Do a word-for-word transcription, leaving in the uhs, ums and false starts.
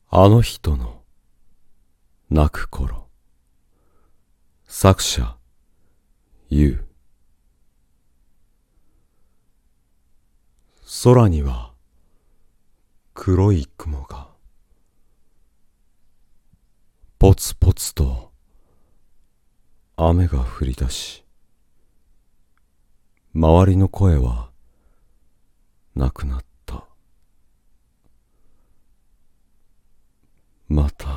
あの人の泣く頃。作者ゆう。空には黒い雲がぽつぽつと雨が降り出し、周りの声はなくなった。また